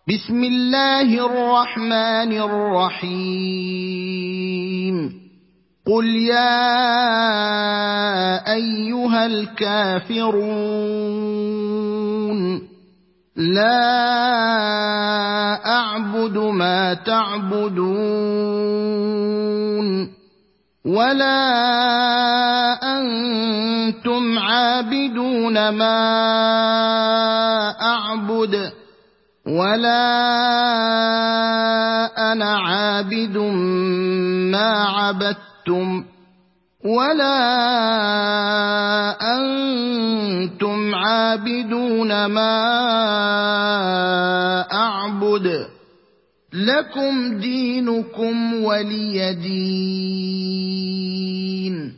بسم الله الرحمن الرحيم قل يا أيها الكافرون لا أعبد ما تعبدون ولا أنتم عابدون ما أعبد ولا أنا عابد ما عبدتم ولا أنتم عابدون ما أعبد لكم دينكم ولي دين